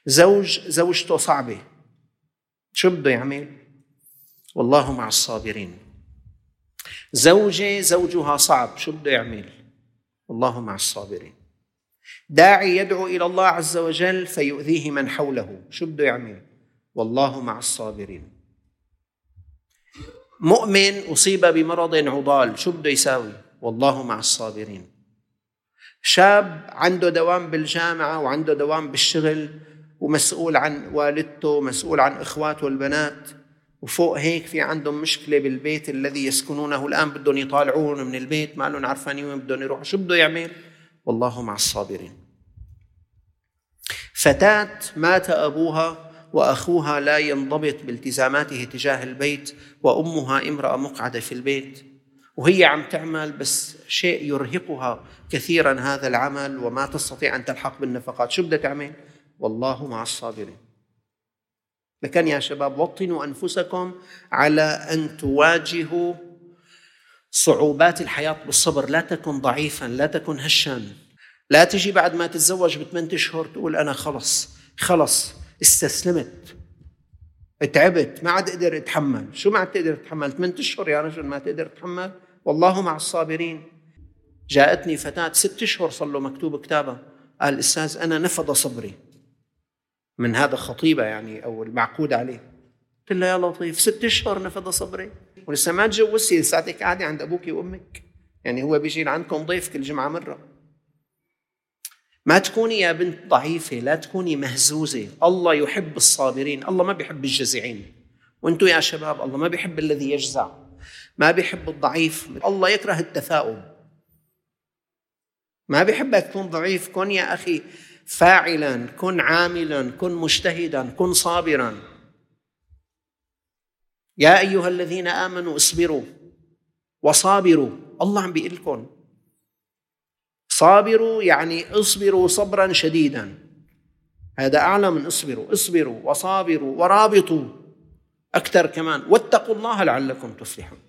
زوجته صعبة، شو بده يعمل؟ والله مع الصابرين. زوجها صعب، شو بده يعمل؟ والله مع الصابرين. داعي يدعو إلى الله عز وجل فيؤذيه من حوله، شو بده يعمل؟ والله مع الصابرين. مؤمن أصيب بمرض عضال، شو بده يساوي؟ والله مع الصابرين. شاب عنده دوام بالجامعة وعنده دوام بالشغل ومسؤول عن والدته، مسؤول عن إخواته البنات، وفوق هيك في عندهم مشكلة بالبيت الذي يسكنونه الآن، بدهم يطالعون من البيت، ما لهم عارفين وين بدهم يروحوا، شو بده يعمل؟ والله مع الصابرين. فتاة مات أبوها وأخوها لا ينضبط بالتزاماته تجاه البيت، وأمها امرأة مقعدة في البيت، وهي عم تعمل بس شيء يرهقها كثيرا هذا العمل وما تستطيع أن تلحق بالنفقات، شو بدها تعمل؟ والله مع الصابرين. لكن يا شباب وطنوا أنفسكم على أن تواجهوا صعوبات الحياة بالصبر. لا تكن ضعيفا، لا تكن هشا. لا تجي بعد ما تتزوج ب8 أشهر تقول أنا خلص استسلمت، تعبت، ما عاد أقدر أتحمل. شو ما عاد تقدر تتحمل؟ 8 أشهر يا رجل ما تقدر تتحمل؟ والله مع الصابرين. جاءتني فتاة 6 أشهر صار له مكتوب كتابة، قال أستاذ أنا نفض صبري من هذا خطيبة يعني أو المعقود عليه. قلت له يا لطيف 6 أشهر نفض صبري ولسه ما تجوزتي، لساتك قاعدة عند أبوك وأمك، يعني هو بيجي عندكم ضيف كل جمعة مرة. ما تكوني يا بنت ضعيفة، لا تكوني مهزوزة. الله يحب الصابرين، الله ما بيحب الجزعين. وانتم يا شباب الله ما بيحب الذي يجزع، ما بيحب الضعيف. الله يكره التثاؤب، ما بيحبك تكون ضعيف. كن يا أخي فاعلا، كن عاملا، كن مجتهدا، كن صابرا. يا أيها الذين آمنوا اصبروا وصابروا. الله عم بيقول لكم صابروا، يعني اصبروا صبرا شديدا، هذا أعلى من اصبروا وصابروا ورابطوا أكثر كمان، واتقوا الله لعلكم تفلحون.